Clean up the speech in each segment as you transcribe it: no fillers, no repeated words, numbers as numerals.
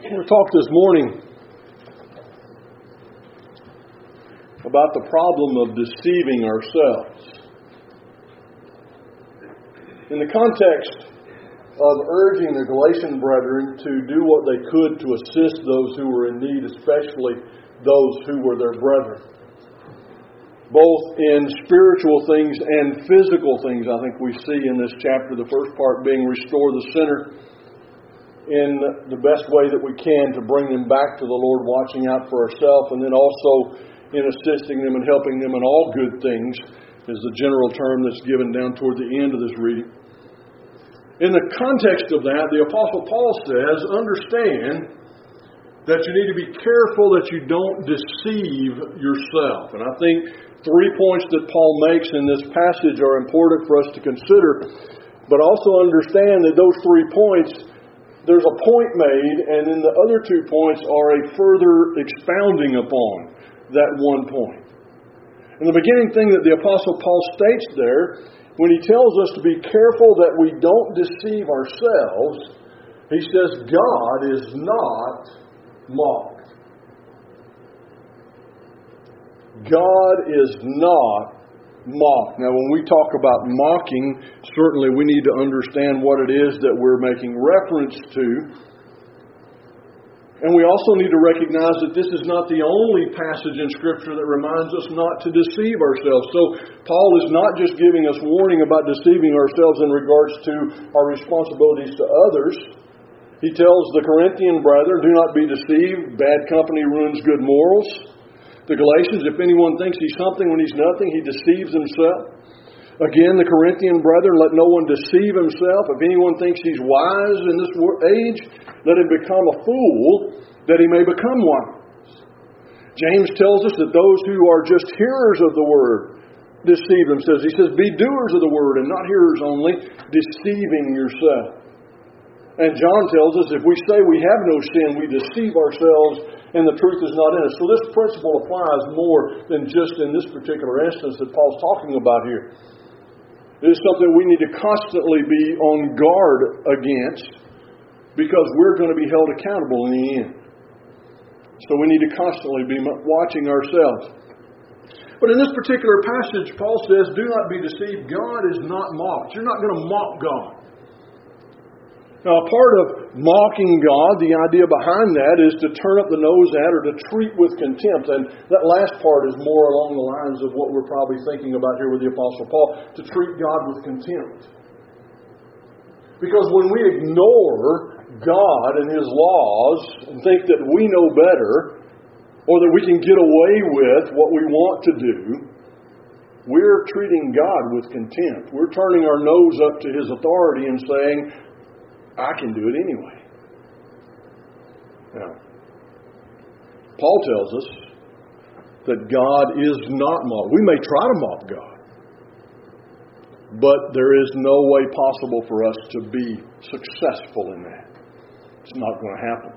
I'm going to talk this morning about the problem of deceiving ourselves. In the context of urging the Galatian brethren to do what they could to assist those who were in need, especially those who were their brethren, both in spiritual things and physical things, I think we see in this chapter, the first part being restore the sinner in the best way that we can to bring them back to the Lord, watching out for ourselves, and then also in assisting them and helping them in all good things, is the general term that's given down toward the end of this reading. In the context of that, the Apostle Paul says, understand that you need to be careful that you don't deceive yourself. And I think 3 points that Paul makes in this passage are important for us to consider, but also understand that those 3 points, there's a point made, and then the other 2 points are a further expounding upon that one point. And the beginning thing that the Apostle Paul states there, when he tells us to be careful that we don't deceive ourselves, he says, God is not mocked. God is not mocked. Now, when we talk about mocking, certainly we need to understand what it is that we're making reference to. And we also need to recognize that this is not the only passage in Scripture that reminds us not to deceive ourselves. So, Paul is not just giving us warning about deceiving ourselves in regards to our responsibilities to others. He tells the Corinthian brethren, do not be deceived. Bad company ruins good morals. The Galatians, if anyone thinks he's something when he's nothing, he deceives himself. Again, the Corinthian brethren, let no one deceive himself. If anyone thinks he's wise in this age, let him become a fool, that he may become wise. James tells us that those who are just hearers of the word deceive themselves. He says, be doers of the word and not hearers only, deceiving yourself. And John tells us if we say we have no sin, we deceive ourselves and the truth is not in us. So this principle applies more than just in this particular instance that Paul's talking about here. It is something we need to constantly be on guard against because we're going to be held accountable in the end. So we need to constantly be watching ourselves. But in this particular passage, Paul says, do not be deceived. God is not mocked. You're not going to mock God. Now, a part of mocking God, the idea behind that is to turn up the nose at or to treat with contempt. And that last part is more along the lines of what we're probably thinking about here with the Apostle Paul, to treat God with contempt. Because when we ignore God and His laws and think that we know better, or that we can get away with what we want to do, we're treating God with contempt. We're turning our nose up to His authority and saying, I can do it anyway. Now, Paul tells us that God is not mocked. We may try to mock God, but there is no way possible for us to be successful in that. It's not going to happen.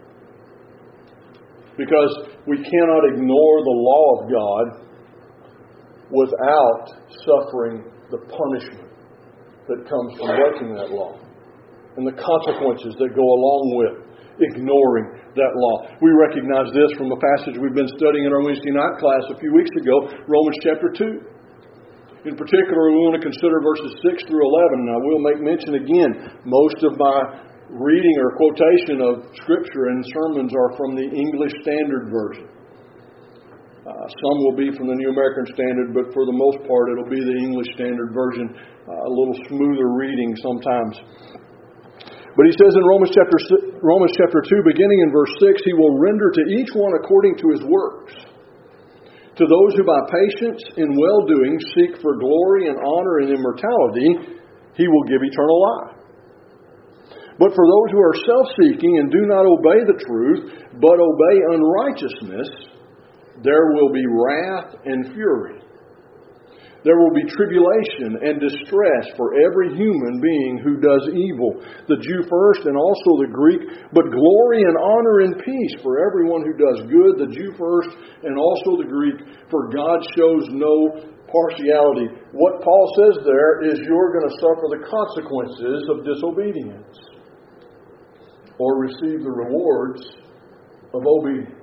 Because we cannot ignore the law of God without suffering the punishment that comes from breaking that law and the consequences that go along with ignoring that law. We recognize this from a passage we've been studying in our Wednesday night class a few weeks ago, Romans chapter 2. In particular, we want to consider verses 6 through 11. And I will make mention again, most of my reading or quotation of Scripture and sermons are from the English Standard Version. Some will be from the New American Standard, but for the most part it'll be the English Standard Version, a little smoother reading sometimes. But he says in Romans chapter 2, beginning in verse 6, He will render to each one according to his works. To those who by patience in well-doing seek for glory and honor and immortality, He will give eternal life. But for those who are self-seeking and do not obey the truth, but obey unrighteousness, there will be wrath and fury. There will be tribulation and distress for every human being who does evil, the Jew first and also the Greek, but glory and honor and peace for everyone who does good, the Jew first and also the Greek, for God shows no partiality. What Paul says there is you're going to suffer the consequences of disobedience. or receive the rewards of obedience.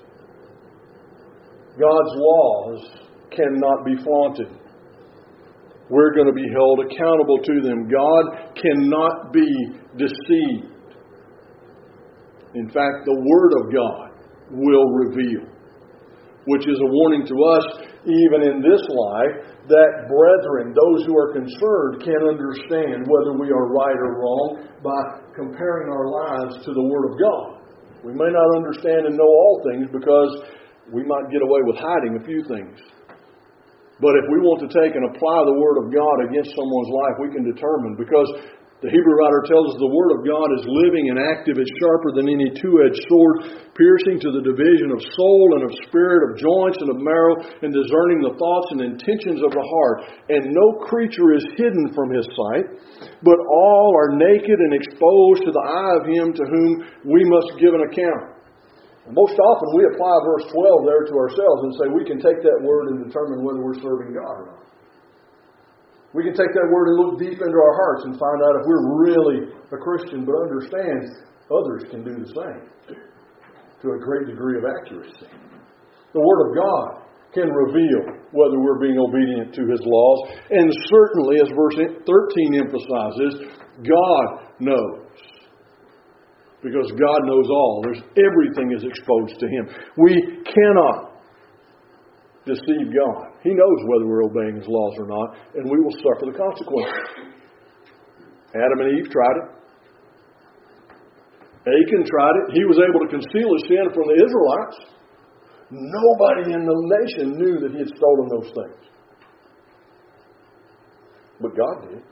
God's laws cannot be flaunted. We're going to be held accountable to them. God cannot be deceived. In fact, the Word of God will reveal, which is a warning to us, even in this life, that brethren, those who are concerned, can understand whether we are right or wrong by comparing our lives to the Word of God. We may not understand and know all things because we might get away with hiding a few things. But if we want to take and apply the Word of God against someone's life, we can determine, because the Hebrew writer tells us the Word of God is living and active, it's sharper than any two-edged sword, piercing to the division of soul and of spirit, of joints and of marrow, and discerning the thoughts and intentions of the heart. And no creature is hidden from His sight, but all are naked and exposed to the eye of Him to whom we must give an account. And most often we apply verse 12 there to ourselves and say we can take that word and determine whether we're serving God or not. We can take that word and look deep into our hearts and find out if we're really a Christian, but understand others can do the same to a great degree of accuracy. The Word of God can reveal whether we're being obedient to His laws. And certainly, as verse 13 emphasizes, God knows. Because God knows all. Everything is exposed to Him. We cannot deceive God. He knows whether we're obeying His laws or not, and we will suffer the consequences. Adam and Eve tried it. Achan tried it. He was able to conceal his sin from the Israelites. Nobody in the nation knew that he had stolen those things. But God did.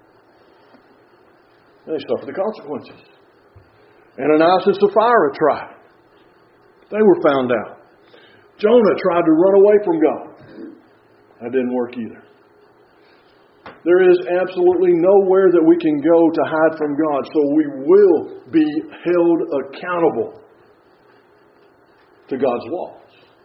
And they suffered the consequences. Ananias and Sapphira tried. They were found out. Jonah tried to run away from God. That didn't work either. There is absolutely nowhere that we can go to hide from God, so we will be held accountable to God's laws.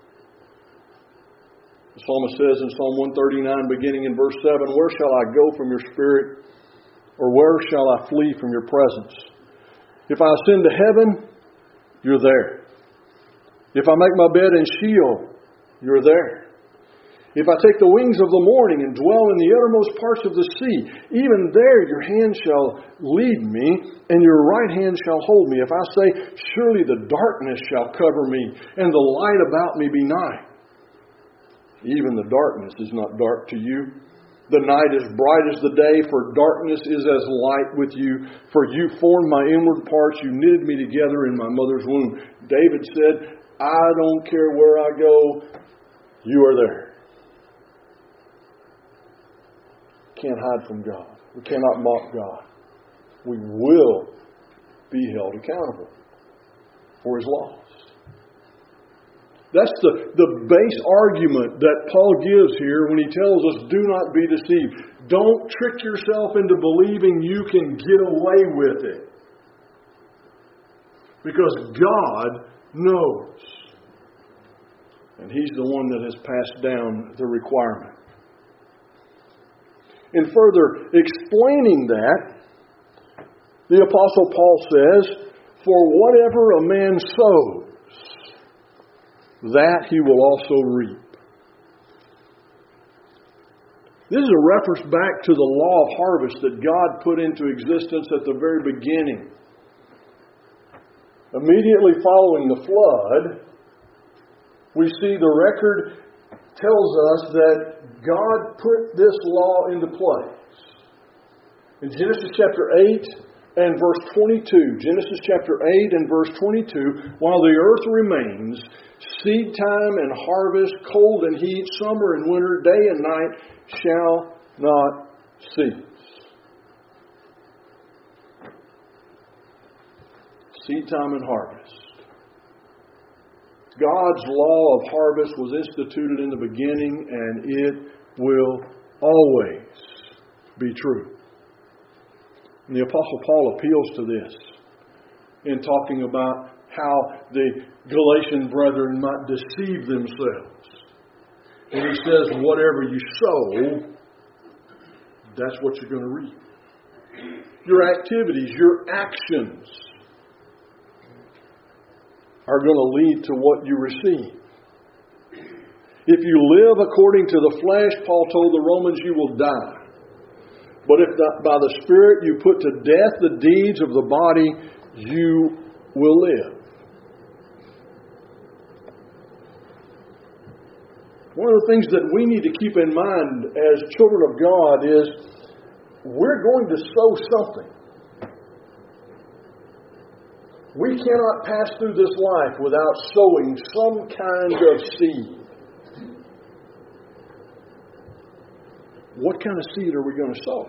The psalmist says in Psalm 139, beginning in verse 7, "Where shall I go from your spirit? Or where shall I flee from your presence? If I ascend to heaven, you're there. If I make my bed in Sheol, you're there. If I take the wings of the morning and dwell in the uttermost parts of the sea, even there your hand shall lead me, and your right hand shall hold me. If I say, surely the darkness shall cover me, and the light about me be night. Even the darkness is not dark to you. The night is bright as the day, for darkness is as light with you. For you formed my inward parts, you knitted me together in my mother's womb." David said, I don't care where I go, you are there. Can't hide from God. We cannot mock God. We will be held accountable for His laws. That's the base argument that Paul gives here when he tells us, do not be deceived. Don't trick yourself into believing you can get away with it. Because God knows. And He's the one that has passed down the requirement. In further explaining that, the Apostle Paul says, "For whatever a man sows, that he will also reap." This is a reference back to the law of harvest that God put into existence at the very beginning. Immediately following the flood, we see the record tells us that God put this law into place. In Genesis chapter 8 and verse 22, Genesis chapter 8 and verse 22, while the earth remains, seed time and harvest, cold and heat, summer and winter, day and night shall not cease. Seed time and harvest. God's law of harvest was instituted in the beginning, and it will always be true. And the Apostle Paul appeals to this in talking about how the Galatian brethren might deceive themselves. And he says, whatever you sow, that's what you're going to reap. Your activities, your actions are going to lead to what you receive. If you live according to the flesh, Paul told the Romans, you will die. But if by the Spirit you put to death the deeds of the body, you will live. One of the things that we need to keep in mind as children of God is we're going to sow something. We cannot pass through this life without sowing some kind of seed. What kind of seed are we going to sow?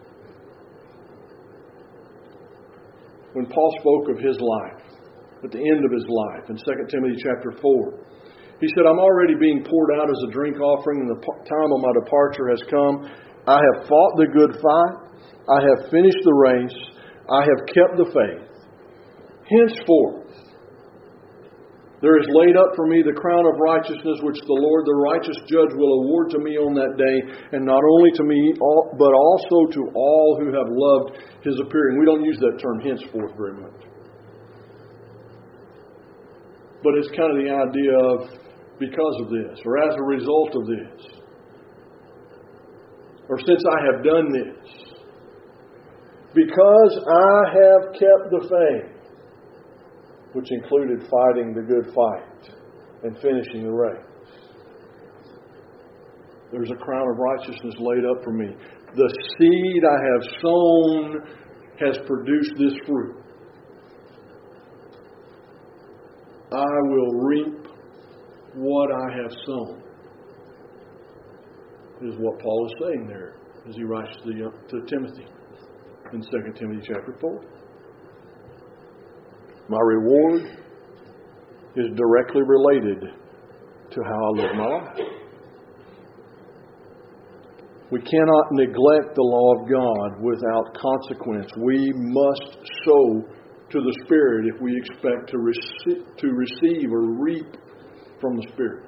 When Paul spoke of his life, at the end of his life, in 2 Timothy chapter 4, he said, I'm already being poured out as a drink offering, and the time of my departure has come. I have fought the good fight. I have finished the race. I have kept the faith. Henceforth, there is laid up for me the crown of righteousness, which the Lord, the righteous judge, will award to me on that day, and not only to me, but also to all who have loved His appearing. We don't use that term henceforth very much. But it's kind of the idea of because of this, or as a result of this, or since I have done this, because I have kept the faith, which included fighting the good fight and finishing the race. There's a crown of righteousness laid up for me. The seed I have sown has produced this fruit. I will reap what I have sown. Is what Paul is saying there as he writes to Timothy in 2 Timothy chapter 4. My reward is directly related to how I live my life. We cannot neglect the law of God without consequence. We must sow to the Spirit if we expect to receive or reap from the Spirit.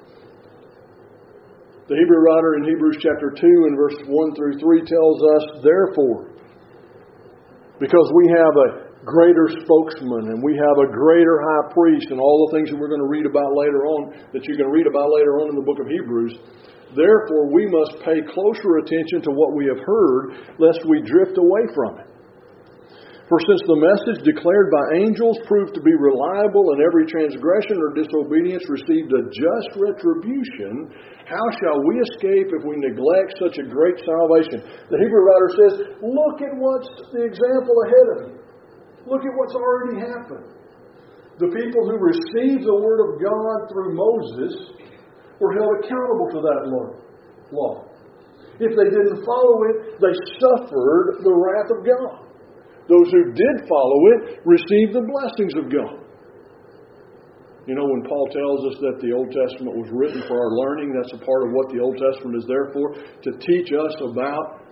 The Hebrew writer in Hebrews chapter 2 and verse 1 through 3 tells us, therefore, because we have a greater spokesman, and we have a greater high priest, and all the things that we're going to read about later on, that you can read about later on in the book of Hebrews. Therefore, we must pay closer attention to what we have heard, lest we drift away from it. For since the message declared by angels proved to be reliable, and every transgression or disobedience received a just retribution, how shall we escape if we neglect such a great salvation? The Hebrew writer says, look at what's the example ahead of you. Look at what's already happened. The people who received the Word of God through Moses were held accountable to that law. If they didn't follow it, they suffered the wrath of God. Those who did follow it received the blessings of God. You know, when Paul tells us that the Old Testament was written for our learning, that's a part of what the Old Testament is there for, to teach us about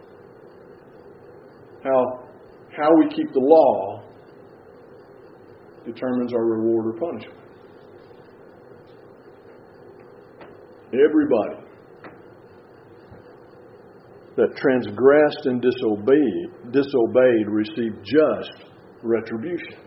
how we keep the law determines our reward or punishment. Everybody that transgressed and disobeyed received just retribution.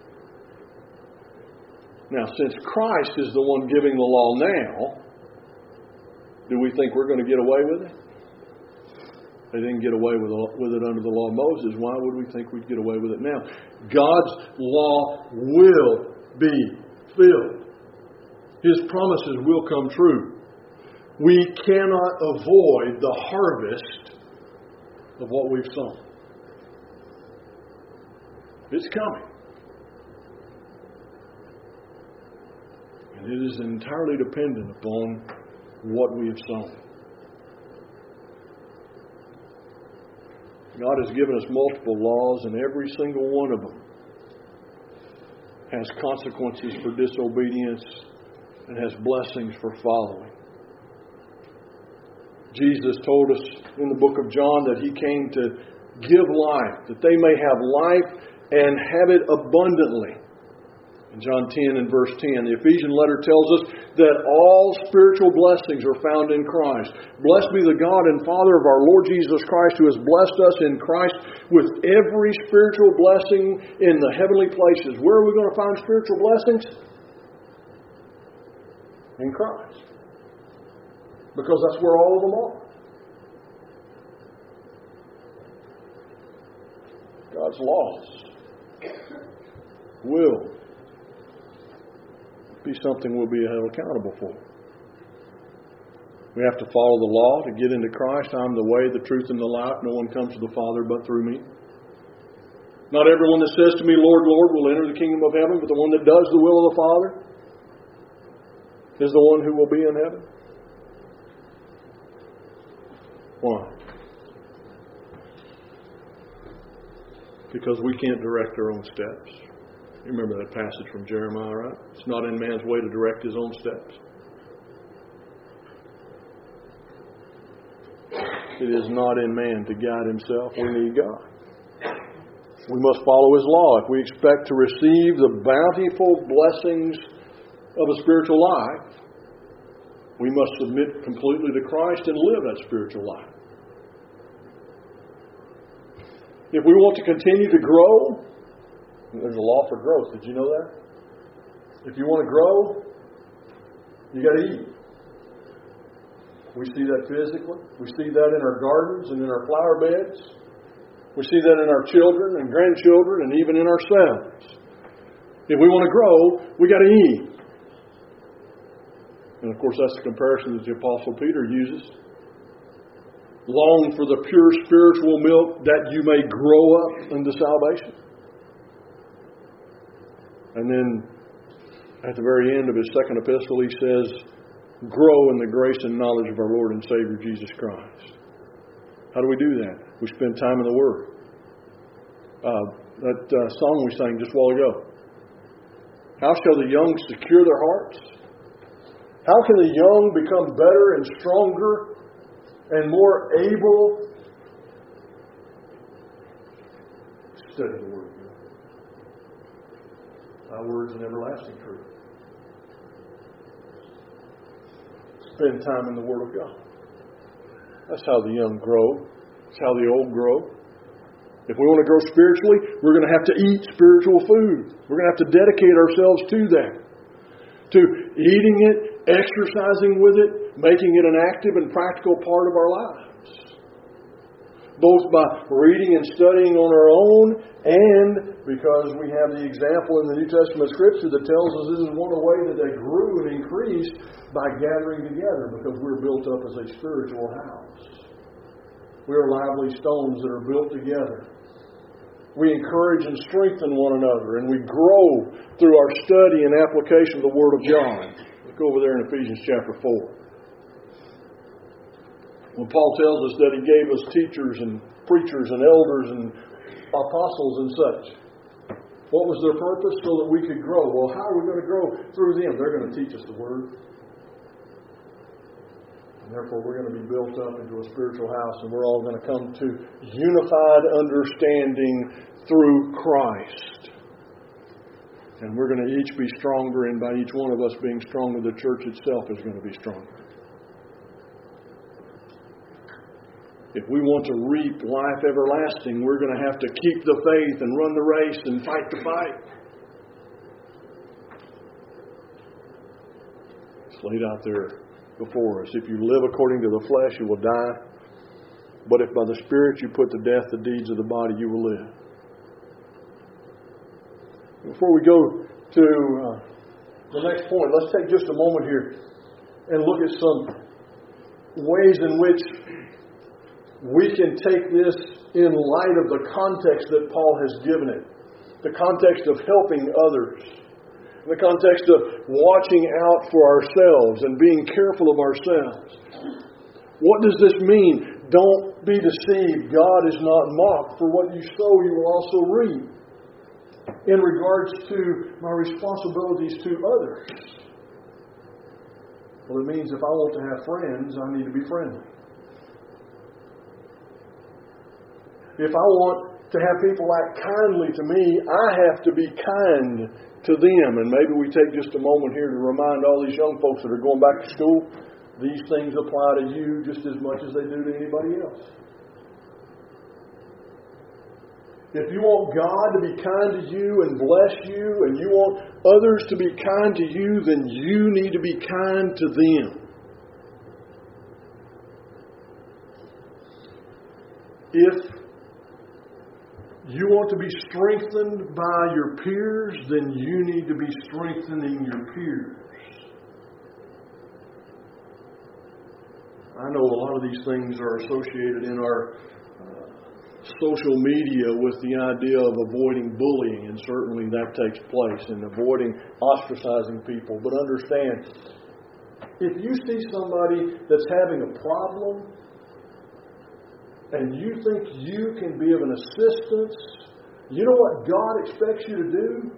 Now, since Christ is the one giving the law now, do we think we're going to get away with it? They didn't get away with it under the law of Moses. Why would we think we'd get away with it now? God's law will be filled. His promises will come true. We cannot avoid the harvest of what we've sown. It's coming. And it is entirely dependent upon what we have sown. God has given us multiple laws, and every single one of them has consequences for disobedience and has blessings for following. Jesus told us in the book of John that He came to give life, that they may have life and have it abundantly. In John 10 and verse 10, the Ephesian letter tells us that all spiritual blessings are found in Christ. Blessed be the God and Father of our Lord Jesus Christ, who has blessed us in Christ with every spiritual blessing in the heavenly places. Where are we going to find spiritual blessings? In Christ. Because that's where all of them are. God's laws will be something we'll be held accountable for. We have to follow the law to get into Christ. I'm the way, the truth, and the life. No one comes to the Father but through me. Not everyone that says to me, Lord, Lord, will enter the kingdom of heaven, but the one that does the will of the Father is the one who will be in heaven. Why? Because we can't direct our own steps. You remember that passage from Jeremiah, right? It's not in man's way to direct his own steps. It is not in man to guide himself. We need God. We must follow His law. If we expect to receive the bountiful blessings of a spiritual life, we must submit completely to Christ and live that spiritual life. If we want to continue to grow, there's a law for growth. Did you know that? If you want to grow, you got to eat. We see that physically. We see that in our gardens and in our flower beds. We see that in our children and grandchildren and even in ourselves. If we want to grow, we got to eat. And of course, that's the comparison that the Apostle Peter uses. Long for the pure spiritual milk that you may grow up into salvation. And then at the very end of his second epistle, he says, grow in the grace and knowledge of our Lord and Savior Jesus Christ. How do we do that? We spend time in the Word. That song we sang just a while ago. How shall the young secure their hearts? How can the young become better and stronger and more able? Study the Word. Thy word is an everlasting truth. Spend time in the Word of God. That's how the young grow. That's how the old grow. If we want to grow spiritually, we're going to have to eat spiritual food. We're going to have to dedicate ourselves to that. To eating it, exercising with it, making it an active and practical part of our lives. Both by reading and studying on our own, and because we have the example in the New Testament Scripture that tells us this is one of the ways that they grew and increased by gathering together, because we're built up as a spiritual house. We are lively stones that are built together. We encourage and strengthen one another, and we grow through our study and application of the Word of God. Look over there in Ephesians chapter 4. When Paul tells us that He gave us teachers and preachers and elders and apostles and such. What was their purpose? So that we could grow. Well, how are we going to grow? Through them. They're going to teach us the Word. And therefore, we're going to be built up into a spiritual house, and we're all going to come to unified understanding through Christ. And we're going to each be stronger, and by each one of us being stronger, the church itself is going to be stronger. If we want to reap life everlasting, we're going to have to keep the faith and run the race and fight the fight. It's laid out there before us. If you live according to the flesh, you will die. But if by the Spirit you put to death the deeds of the body, you will live. Before we go to the next point, let's take just a moment here and look at some ways in which we can take this in light of the context that Paul has given it. The context of helping others. In the context of watching out for ourselves and being careful of ourselves. What does this mean? Don't be deceived. God is not mocked. For what you sow, you will also reap. In regards to my responsibilities to others. Well, it means if I want to have friends, I need to be friendly. If I want to have people act kindly to me, I have to be kind to them. And maybe we take just a moment here to remind all these young folks that are going back to school, these things apply to you just as much as they do to anybody else. If you want God to be kind to you and bless you, and you want others to be kind to you, then you need to be kind to them. If you want to be strengthened by your peers, then you need to be strengthening your peers. I know a lot of these things are associated in our social media with the idea of avoiding bullying, and certainly that takes place, and avoiding ostracizing people. But understand, if you see somebody that's having a problem and you think you can be of an assistance, you know what God expects you to do?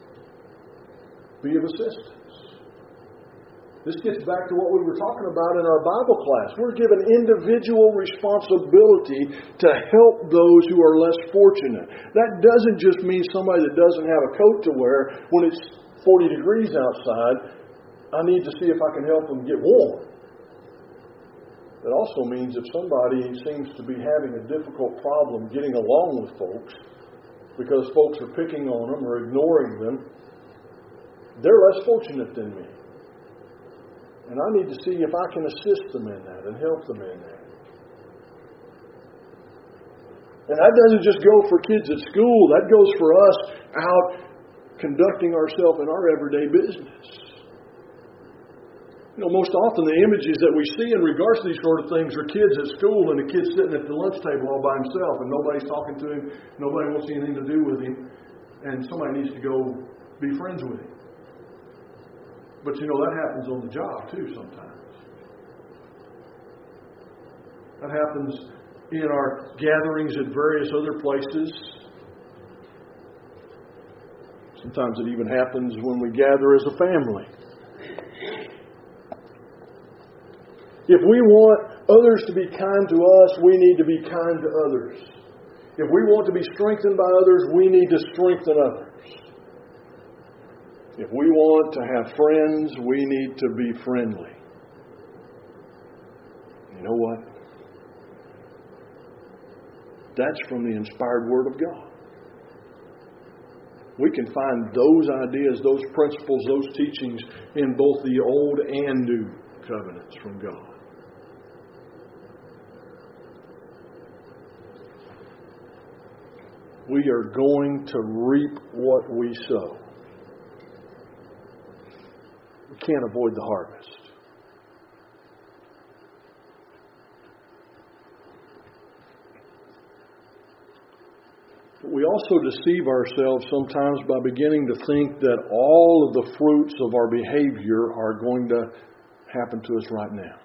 Be of assistance. This gets back to what we were talking about in our Bible class. We're given individual responsibility to help those who are less fortunate. That doesn't just mean somebody that doesn't have a coat to wear when it's 40 degrees outside. I need to see if I can help them get warm. It also means if somebody seems to be having a difficult problem getting along with folks because folks are picking on them or ignoring them, they're less fortunate than me. And I need to see if I can assist them in that and help them in that. And that doesn't just go for kids at school. That goes for us out conducting ourselves in our everyday business. You know, most often the images that we see in regards to these sort of things are kids at school and a kid sitting at the lunch table all by himself and nobody's talking to him, nobody wants anything to do with him, and somebody needs to go be friends with him. But you know, that happens on the job too sometimes. That happens in our gatherings at various other places. Sometimes it even happens when we gather as a family. If we want others to be kind to us, we need to be kind to others. If we want to be strengthened by others, we need to strengthen others. If we want to have friends, we need to be friendly. You know what? That's from the inspired Word of God. We can find those ideas, those principles, those teachings in both the Old and New covenants from God. We are going to reap what we sow. We can't avoid the harvest. But we also deceive ourselves sometimes by beginning to think that all of the fruits of our behavior are going to happen to us right now.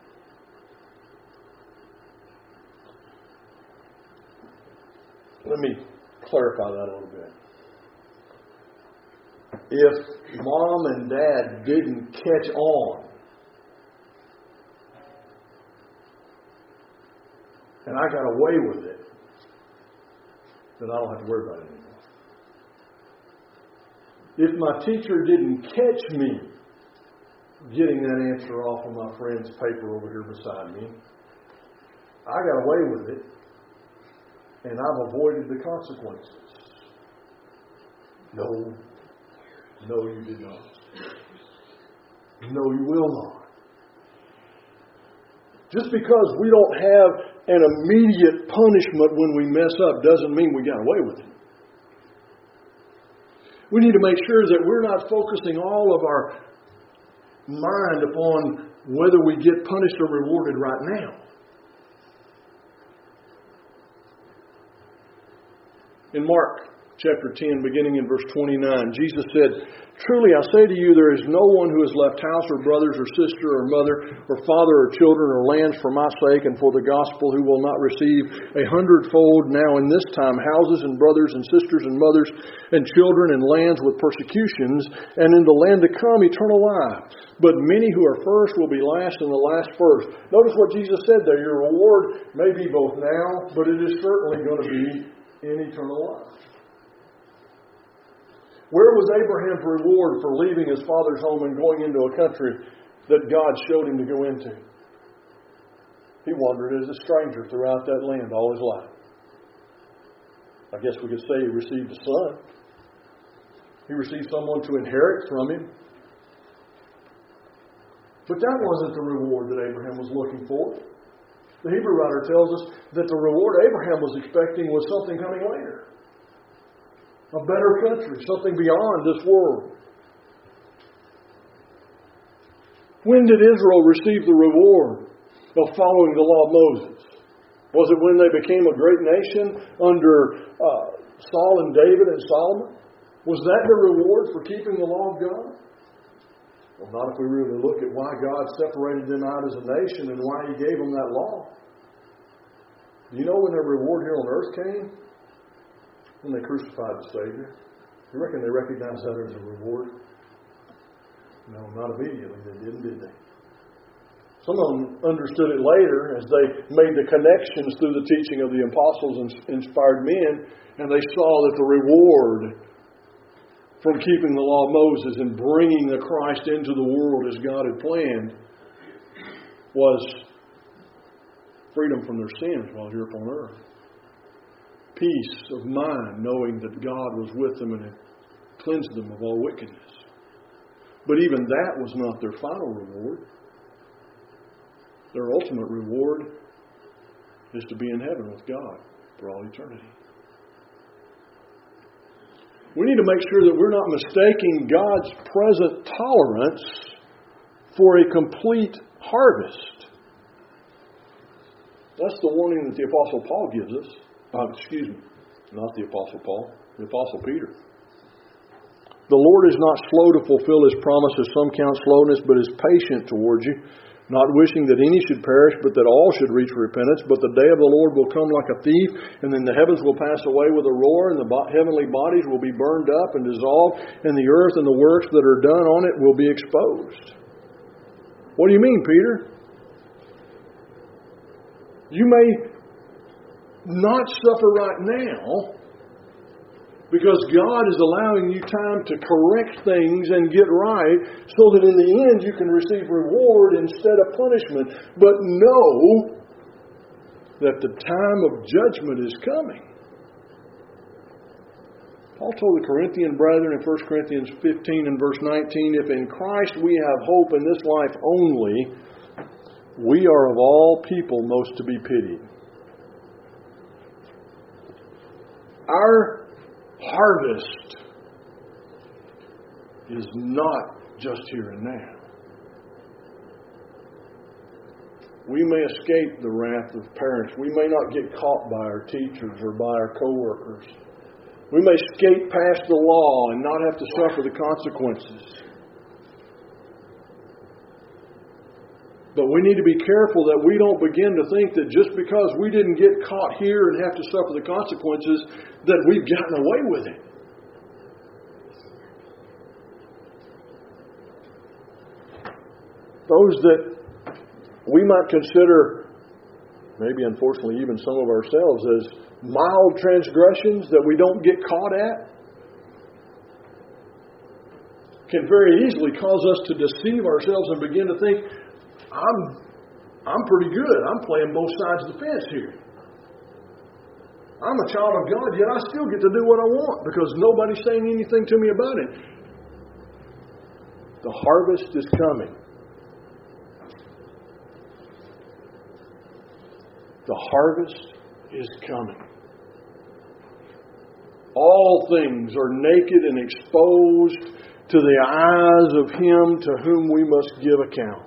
Let me clarify that a little bit. If Mom and Dad didn't catch on and I got away with it, then I don't have to worry about it anymore. If my teacher didn't catch me getting that answer off of my friend's paper over here beside me, I got away with it and I've avoided the consequences. No, you did not. No, you will not. Just because we don't have an immediate punishment when we mess up doesn't mean we got away with it. We need to make sure that we're not focusing all of our mind upon whether we get punished or rewarded right now. In Mark chapter 10, beginning in verse 29, Jesus said, "Truly I say to you, there is no one who has left house or brothers or sister or mother or father or children or lands for my sake and for the gospel who will not receive 100-fold now in this time houses and brothers and sisters and mothers and children and lands with persecutions, and in the land to come eternal life. But many who are first will be last and the last first." Notice what Jesus said there. Your reward may be both now, but it is certainly going to be in eternal life. Where was Abraham's reward for leaving his father's home and going into a country that God showed him to go into? He wandered as a stranger throughout that land all his life. I guess we could say he received a son. He received someone to inherit from him. But that wasn't the reward that Abraham was looking for. The Hebrew writer tells us that the reward Abraham was expecting was something coming later. A better country, something beyond this world. When did Israel receive the reward of following the law of Moses? Was it when they became a great nation under Saul and David and Solomon? Was that the reward for keeping the law of God? Well, not if we really look at why God separated them out as a nation and why He gave them that law. Do you know when their reward here on earth came? When they crucified the Savior. You reckon they recognized that as a reward? No, not immediately they didn't, did they? Some of them understood it later as they made the connections through the teaching of the apostles and inspired men, and they saw that the reward from keeping the law of Moses and bringing the Christ into the world as God had planned was freedom from their sins while here upon earth. Peace of mind, knowing that God was with them and had cleansed them of all wickedness. But even that was not their final reward. Their ultimate reward is to be in heaven with God for all eternity. We need to make sure that we're not mistaking God's present tolerance for a complete harvest. That's the warning that the Apostle Paul gives us. Not the Apostle Paul, the Apostle Peter. The Lord is not slow to fulfill His promise, as some count slowness, but is patient towards you, not wishing that any should perish, but that all should reach repentance. But the day of the Lord will come like a thief, and then the heavens will pass away with a roar, and the heavenly bodies will be burned up and dissolved, and the earth and the works that are done on it will be exposed. What do you mean, Peter? You may not suffer right now, because God is allowing you time to correct things and get right so that in the end you can receive reward instead of punishment. But know that the time of judgment is coming. Paul told the Corinthian brethren in 1 Corinthians 15 and verse 19, if in Christ we have hope in this life only, we are of all people most to be pitied. Our harvest is not just here and now. We may escape the wrath of parents. We may not get caught by our teachers or by our co-workers. We may skate past the law and not have to suffer the consequences. But we need to be careful that we don't begin to think that just because we didn't get caught here and have to suffer the consequences, that we've gotten away with it. Those that we might consider, maybe unfortunately even some of ourselves, as mild transgressions that we don't get caught at, can very easily cause us to deceive ourselves and begin to think, I'm pretty good. I'm playing both sides of the fence here. I'm a child of God, yet I still get to do what I want because nobody's saying anything to me about it. The harvest is coming. The harvest is coming. All things are naked and exposed to the eyes of Him to whom we must give account.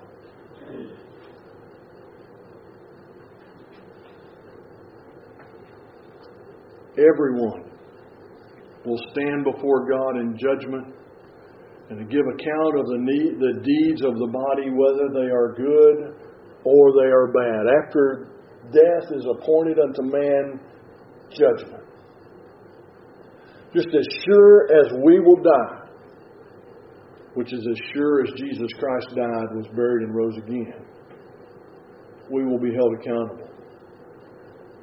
Everyone will stand before God in judgment and to give account of the deeds of the body, whether they are good or they are bad. After death is appointed unto man, judgment. Just as sure as we will die, which is as sure as Jesus Christ died, was buried, and rose again, we will be held accountable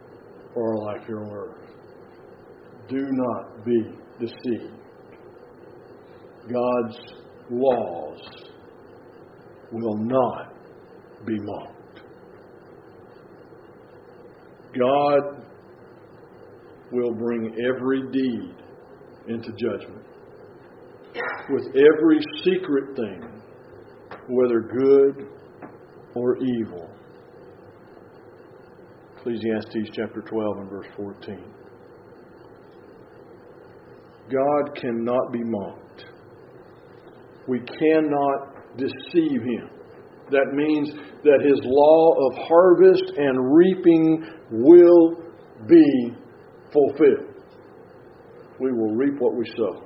for our life here on earth. Do not be deceived. God's laws will not be mocked. God will bring every deed into judgment, with every secret thing, whether good or evil. Ecclesiastes chapter 12 and verse 14. God cannot be mocked. We cannot deceive Him. That means that His law of harvest and reaping will be fulfilled. We will reap what we sow.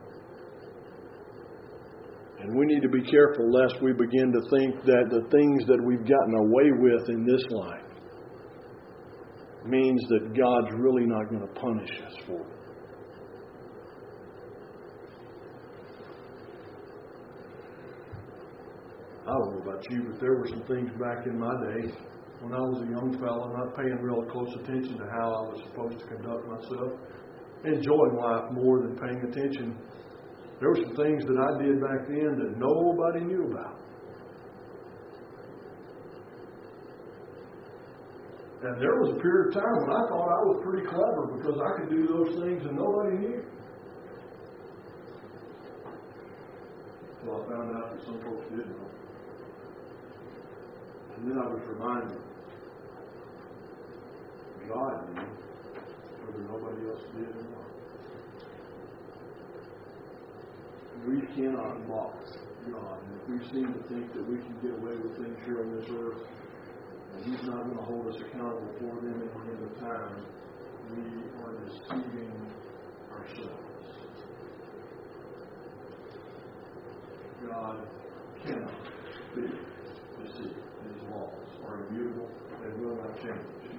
And we need to be careful lest we begin to think that the things that we've gotten away with in this life means that God's really not going to punish us for it. I don't know about you, but there were some things back in my day when I was a young fellow, not paying real close attention to how I was supposed to conduct myself, enjoying life more than paying attention. There were some things that I did back then that nobody knew about. And there was a period of time when I thought I was pretty clever because I could do those things and nobody knew. Well, I found out that some folks did know. And then I was reminded, God knew, whether nobody else did or not. We cannot mock God. And if we seem to think that we can get away with things here on this earth, and He's not going to hold us accountable for them at the end of time, we are deceiving ourselves. God cannot be deceived. His laws are immutable. They will not change.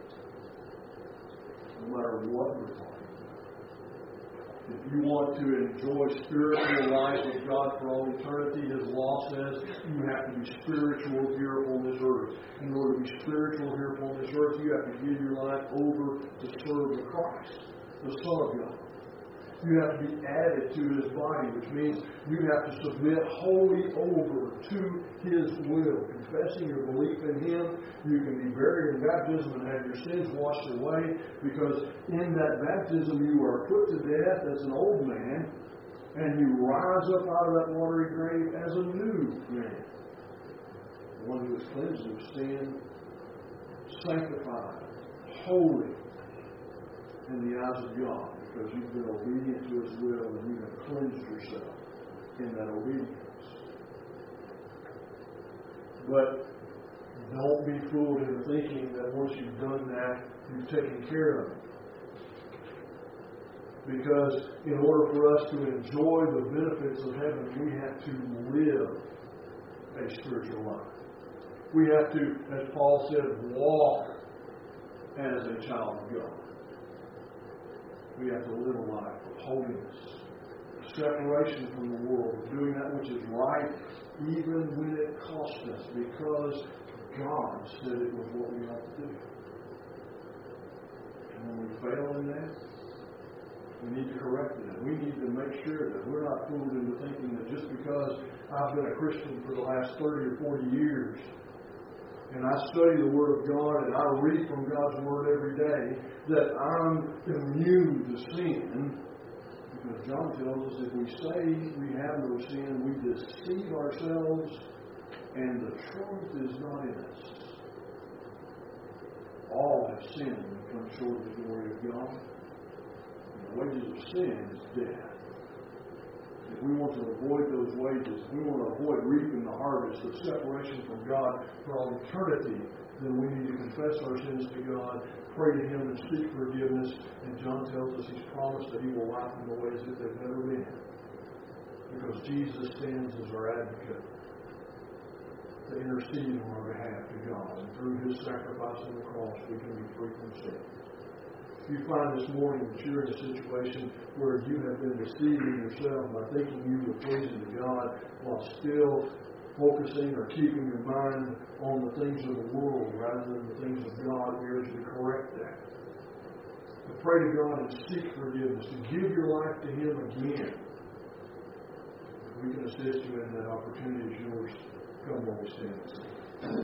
No matter what we're talking about. If you want to enjoy spiritual life with God for all eternity, His law says you have to be spiritual here upon this earth. In order to be spiritual here upon this earth, you have to give your life over to serve the Christ, the Son of God. You have to be added to His body, which means you have to submit wholly over to His will. Confessing your belief in Him, you can be buried in baptism and have your sins washed away, because in that baptism you are put to death as an old man, and you rise up out of that watery grave as a new man. One who is cleansed of sin, sanctified, holy in the eyes of God. Because you've been obedient to His will and you have cleansed yourself in that obedience. But don't be fooled into thinking that once you've done that, you've taken care of it. Because in order for us to enjoy the benefits of heaven, we have to live a spiritual life. We have to, as Paul said, walk as a child of God. We have to live a life of holiness, separation from the world, doing that which is right, even when it costs us, because God said it was what we ought to do. And when we fail in that, we need to correct it. We need to make sure that we're not fooled into thinking that just because I've been a Christian for the last 30 or 40 years, and I study the Word of God, and I read from God's Word every day, that I'm immune to sin. Because John tells us if we say we have no sin, we deceive ourselves, and the truth is not in us. All have sinned and come short of the glory of God. And the wages of sin is death. If we want to avoid those wages, if we want to avoid reaping the harvest of separation from God for all eternity, then we need to confess our sins to God, pray to Him, and seek forgiveness. And John tells us He's promised that He will wipe them away as if they've never been. Because Jesus stands as our advocate to intercede on our behalf to God. And through His sacrifice on the cross, we can be free from sin. If you find this morning that you're in a situation where you have been deceiving yourself by thinking you were pleasing to God while still focusing or keeping your mind on the things of the world rather than the things of God, we urge you to correct that. To pray to God and seek forgiveness, to give your life to Him again. we can assist you in that opportunity is yours. Come while we stand.